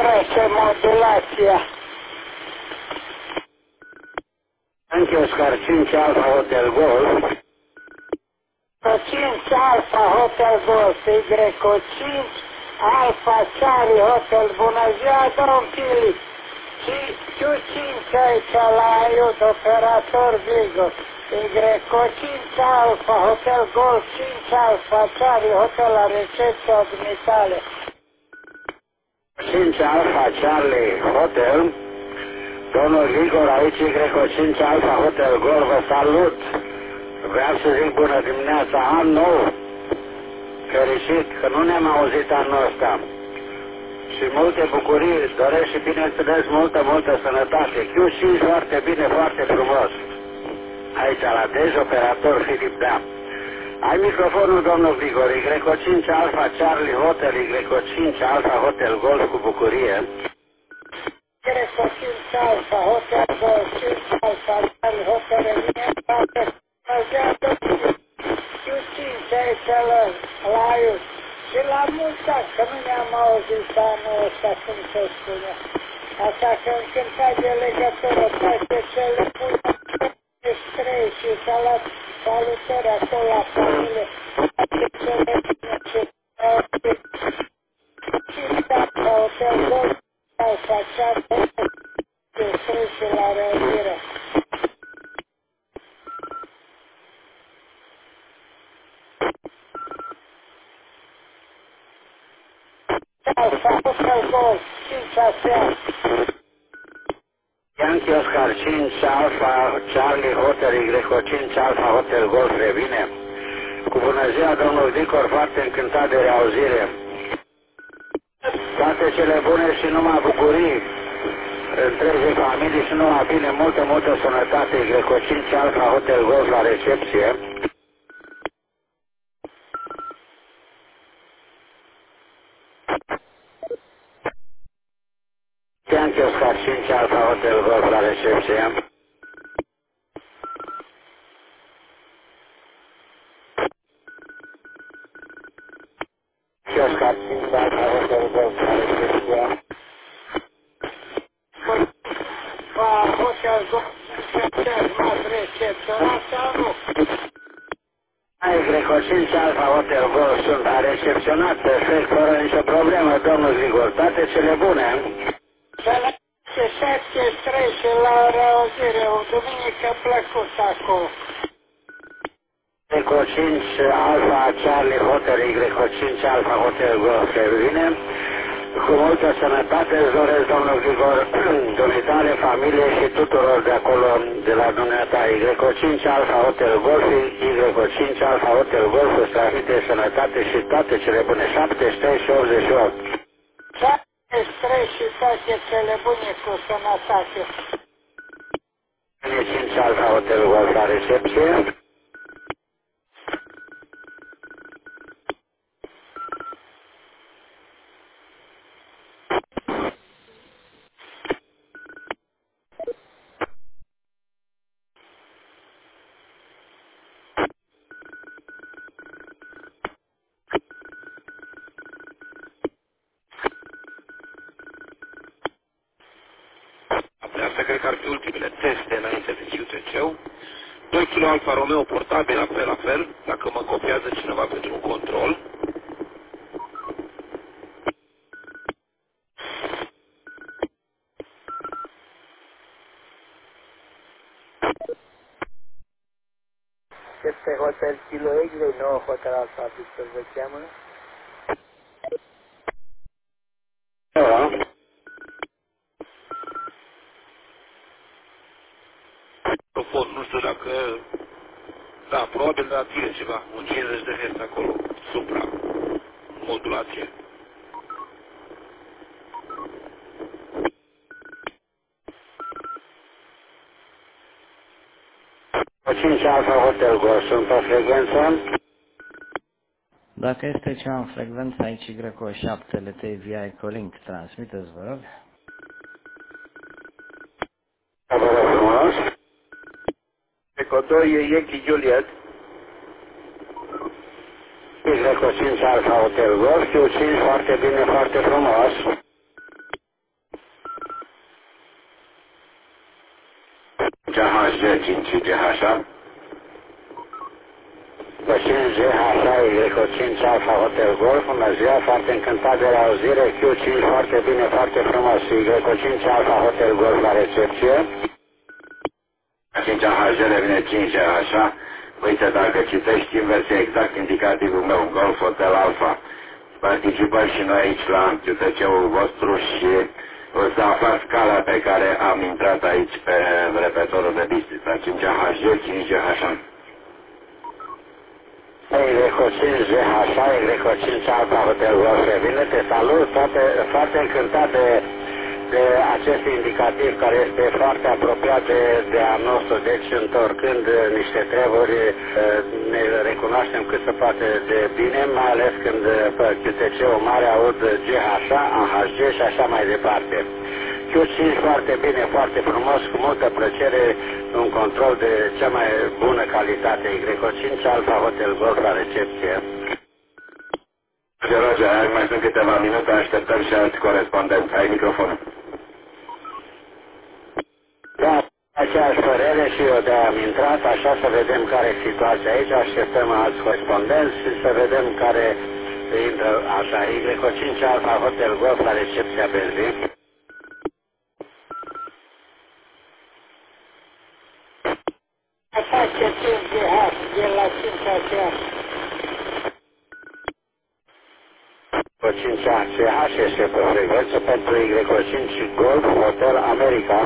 trece modulația. Yankee Oscar 5 Alfa Hotel Golf. 5 Alfa Hotel Golf, Y5 Alfa Charlie Hotel, bună ziua, domn Pili. Q5 aici la Iud, operator Vigo. Y5 Alfa Hotel Golf, 5 Alfa Charlie Hotel la recepția dumitale. 5 Alfa Charlie Hotel. Domnul Igor aici, Greco 5 Alfa Hotel Golf, vă salut. Vreau să zic bună dimineața, an nou, fericit, că nu ne-am auzit anul ăsta. Și multe bucurii, doresc și bineînțeles multă sănătate. Q5 foarte bine, foarte frumos. Aici la Dej, operator Filip, da. Ai microfonul, domnul Grigor, Y5 Alfa Charlie Hotel, Y5 Alfa Hotel Golf cu bucurie. Greco 5 Alfa Hotel Golf, 5 Alfa Charlie Hotel, Q5 aici la Iud. Și la mulți ani, că nu ne-am auzit anul ăsta, cum se spune. Așa că în cântat de legătură, toate cele bune, străi și salutări acolo la familie, toate cele bune ce la Hotel Golf, sau făceat de străi și la reunire. Alfa Hotel Golf, 5 astea. Yankee Oscar 5 Alfa Charlie Hotel Y5 Alfa Hotel Golf revine. Cu bună ziua, domnul Vicor, foarte încântat de reauzire. Toate cele bune și numai bucurii întregii familii și numai bine, multă sănătate. Y5 Alfa Hotel Golf la recepție. Yankee Oscar 5 Alfa Hotel Golf la recepție. Oscar 5 Alfa Hotel Golf la recepție. Hotel Golf, m-ați recepționat sau nu? Ai Greco 5 Alfa Hotel Golf sunt a recepționat perfect, fără nicio problemă, domnul Grigor. Toate cele bune. Să la 73 și la reauzire, o duminică plăcută acolo. Greco 5 Alfa Charlie Hotel, Y5 Alfa Hotel Golf revine. Cu multă sănătate îți doresc, domnul Grigor, dumitale, familie și tuturor de acolo, de la dumneata. Y5 Alfa Hotel Golf, Y5 Alfa Hotel Golf îți transmite sănătate și toate cele bune, 73 și 88. 73 și toate cele bune cu sănătate. Y5 Alfa Hotel Golf la recepție. Asta cred că ar fi ultimele teste înainte de QTC-ul. 2 kg Alfa Romeo portabil, la fel, dacă mă copiază cineva pentru un control. Este Hotel Kilo X, nou Hotel Alfa Victor vă cheamă. Da. Profund, nu știu dacă... Da, probabil de la tine ceva, un 50 de Hz acolo, supra, modulație. 5 Alfa Hotel Golf sunt pe frecvență. Dacă este ceva în frecvență aici Greco 7 LTVI Colink, transmiteți, vă rog. Vă rog frumos. Eco 2 Yankee Juliet. Y5 Alfa Hotel Golf, Q5 foarte bine, foarte frumos. 5GH. Pe 5GH, Y5 Alfa Hotel Golf, bună ziua, foarte încântat de la auzire, Q5 foarte bine, foarte frumos, Y5 Alfa Hotel Golf la recepție. 5AH devine 5GH. Uite, dacă citești invers exact indicativul meu, Golf Hotel Alfa, participăm și noi aici la QTC-ul vostru și o să aflați calea pe care am intrat aici pe repetorul de district, la 5AH, 5GH. Y5GH, Y5 Alfa Hotel Golf, bine, te salut, foarte încântat de acest indicativ care este foarte apropiat de a nostru, deci întorcând niște treburi ne recunoaștem cât se poate de bine, mai ales când pe QTC-ul mare aud GH, AHG și așa mai departe. Q5 foarte bine, foarte frumos, cu multă plăcere, un control de cea mai bună calitate, Y5 Alfa Hotel Golf la recepție. Roger, mai sunt câteva minute, așteptăm și alți corespondenți. Ai microfonul. Da, aceeași părere și eu de am intrat, așa să vedem care e situația aici, așteptăm alți corespondenți și să vedem care intră așa, Y5 Alfa Hotel Golf la recepția Benzin. Așa ce 5GH, e la 5ACH. Pe 5ACH este pe frecvență pentru Y5 Golf Hotel America.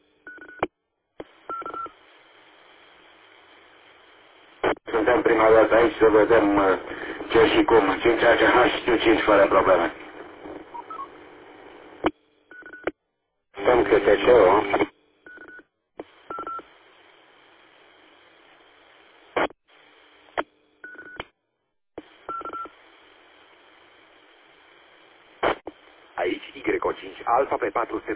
Suntem prima dată aici să vedem ce și cum. 5ACH știu 5 fără probleme. Stăm câte ce-o. Aici Y5 Alfa pe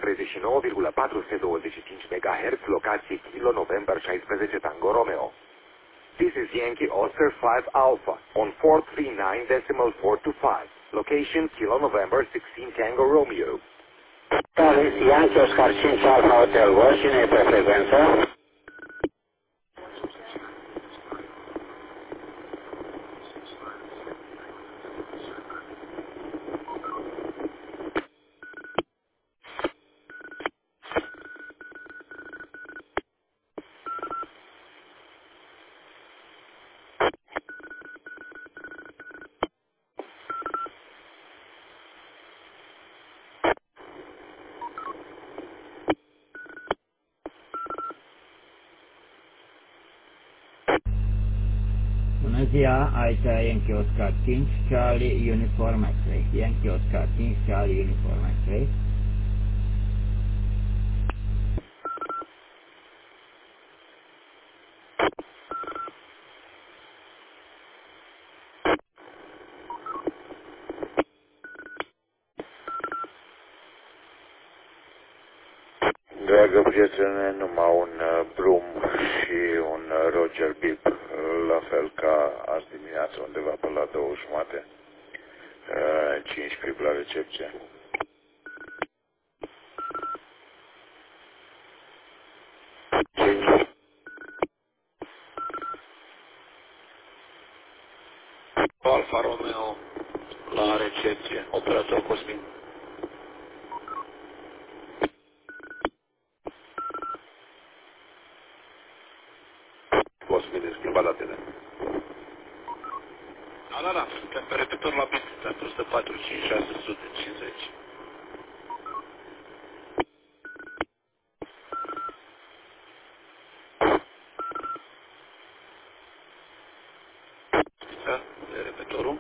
439,425 MHz, locație Kilo November 16 Tango Romeo. This is Yankee Oscar 5 Alpha on 439.425. Location Kilo November 16 Tango Romeo. Yankee Oscar 5 Alfa Hotel Golf, cine e pe frecvență? Bună ziua, aici Yankee Oscar 5, Charlie Uniform X-Ray. Yankee Oscar 5, Charlie Uniform X-Ray. Dragă prietene, numai un Bloom și un Roger Bibb, la fel ca azi dimineață, undeva pe la 2:30, 5 clip la recepție. Alfa Romeo la recepție, operator Cosmin. Cosmin, schimba datele. Da, suntem pe repetor la bit, pentru 145, 650. De repetorul.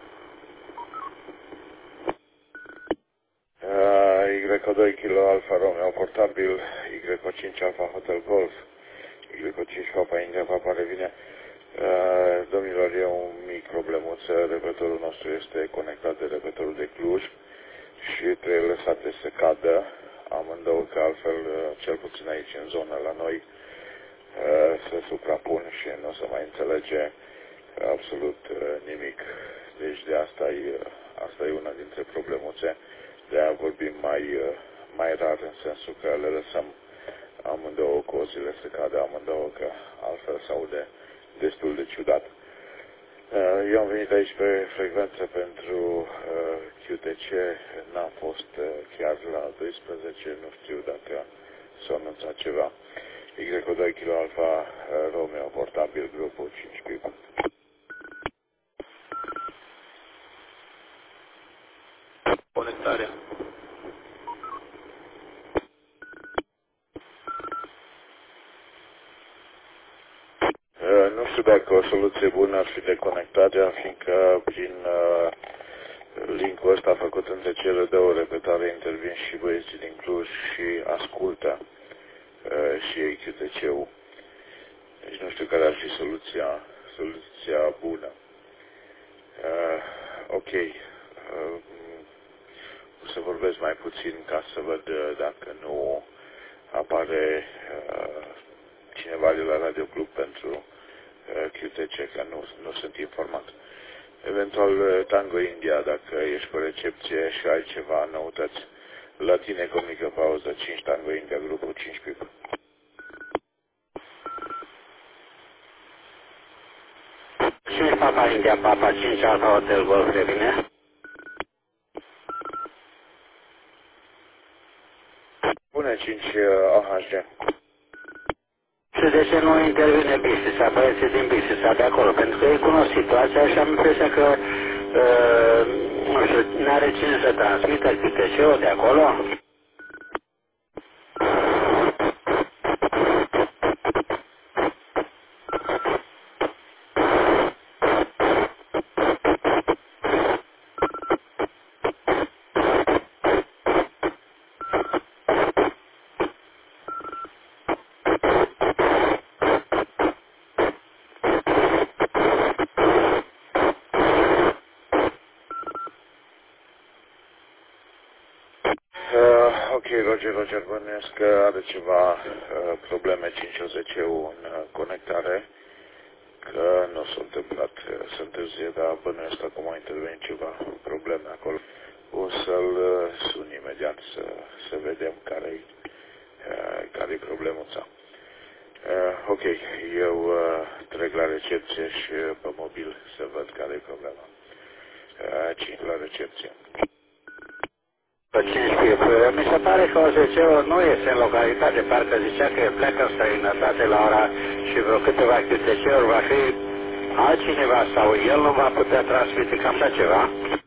Y2 Kilo Alfa Romeo portabil, Y5 Alfa Hotel Golf, Y5 Papa India Papa revine. Domnilor, e un mic problemuță, repetorul nostru este conectat de repetorul de Cluj și trebuie lăsate să cadă amândouă, că altfel, cel puțin aici în zonă la noi, se suprapun și nu o să mai înțelege absolut nimic. Deci de asta e una dintre problemuțe. De-aia vorbim mai rar, în sensul că le lăsăm amândouă cozile se cade amândouă, că altfel se aude destul de ciudat. Eu am venit aici pe frecvență pentru QTC, n-am fost chiar la 12, nu știu dacă s-a anunțat ceva. Y2 Kilo Alfa Romeo, portabil, grupul 5 pip. Conectarea. Nu știu dacă o soluție bună ar fi deconectarea, fiindcă prin link-ul ăsta făcut între cele două repetare intervin și băieții din Cluj și ascultă și ei QTC-ul. Deci nu știu care ar fi soluția bună. Ok. O să vorbesc mai puțin ca să văd dacă nu apare cineva de la Radio Club pentru QTC, că nu sunt informat. Eventual Tango India, dacă ești pe recepție și ai ceva noutăți. La tine cu o mică pauză, 5 Tango India, grupul 5 pip. 5 Papa India, Papa 5 Alfa Hotel Golf, revine. Pune 5 AHG. Și de ce nu intervine Bixisa, băieții din Bixisa de acolo? Pentru că ei cunosc situația și am impresia că, nu știu, n-are cine să transmită QTC-ul de acolo? Ok, Roger, bănuiesc că are ceva probleme 510-ul în conectare, că nu s-a întâmplat să întârzie, dar bănuiesc acum a intervenit ceva probleme acolo. O să-l sun imediat să vedem care-i problemuța. Ok, eu trec la recepție și pe mobil să văd care-i problema. 5 la recepție. 5 pip. Mi se pare că OZC-ul nu este în localitate, parcă zicea că pleacă în străinătate la ora și vreo câteva QTC-uri va fi altcineva sau el nu va putea transmite cam așa ceva.